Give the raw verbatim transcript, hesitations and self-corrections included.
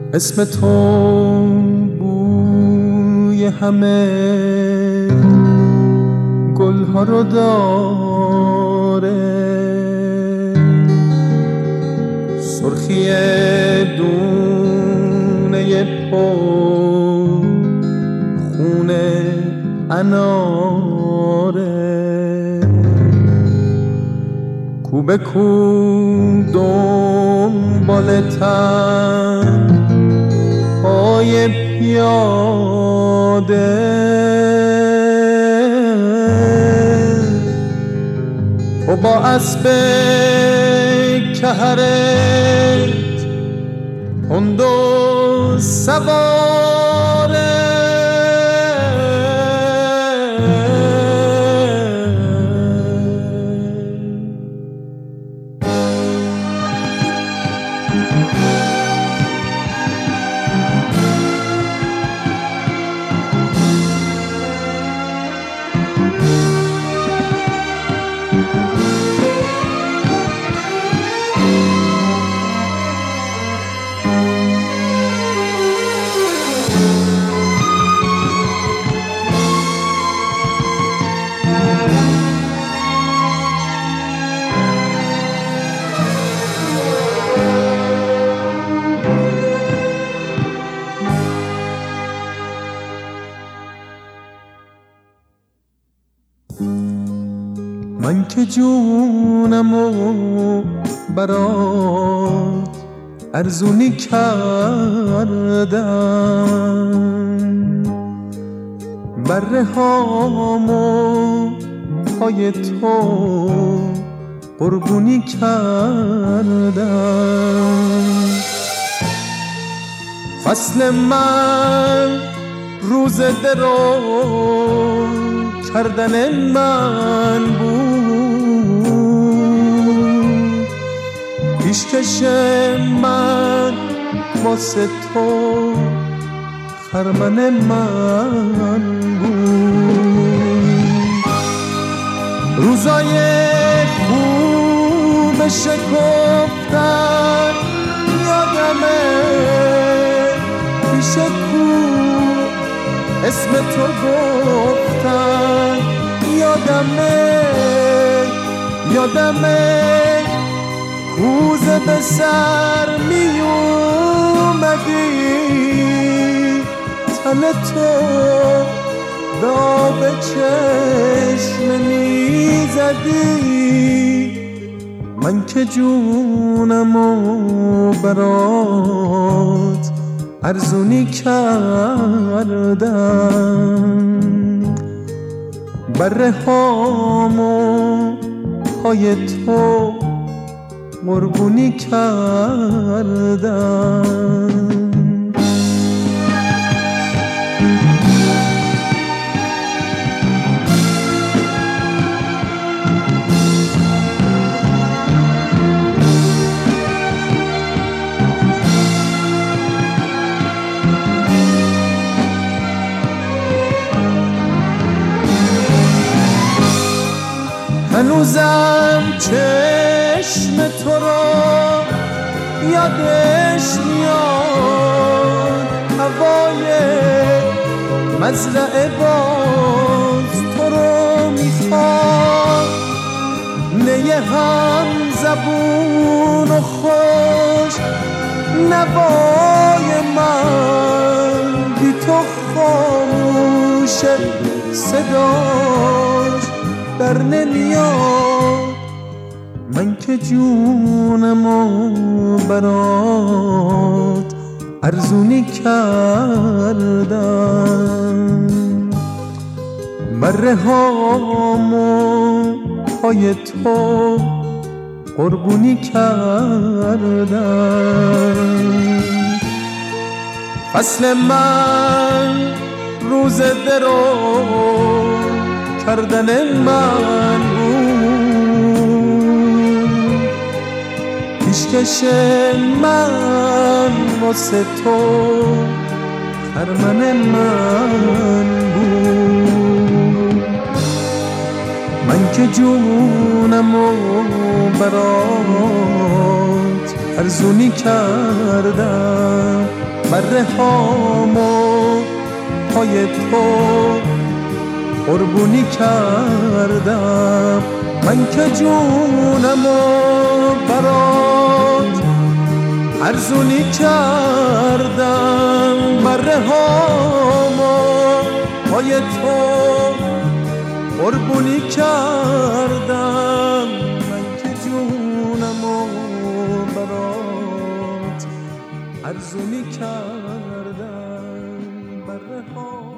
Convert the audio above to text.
اسم تو بوی همه گلها رو داره، سرخی دونه پو خونه اناره، کو به کو دنبالتن پای پیاده، تو با اسب کهرت تند و سواره، من که جونمو برات ارزونی کردم، بره هامو پای تو قربونی کردم. فصل من روز درو کردن من بود، پیشکش من واسه تو خرمن من بود. روزای خوب شکفتن یادمه، پیش کو اسم تو گفتن یادمه، یادمه کوزه به سر می اومدی، تن تو داغ چشم می زدی. من که جونمو برات ارزونی کردم، بره هامو پای تو قربونی کردم. هنوزم چشم تو رو یادش میاد، هوای مزرعه باز تو رو میخواد، نیه هم زبون و خوش نوای من بی تو خاموشه، صداش در نمیاد. من که جونمو برات ارزونی کردم، بره هامو پای تو قربونی کردم. فصل من روز درو کردن من بود، پیشکش من واسه تو خرمن من بود. من که جونمو برات ارزونی کردم، بره هامو پای تو قربونی کردم، من که جونمو برات ارزونی کردم. بره هامو پای تو قربونی کردم، من که جونمو برات ارزونی کردم. بره هامو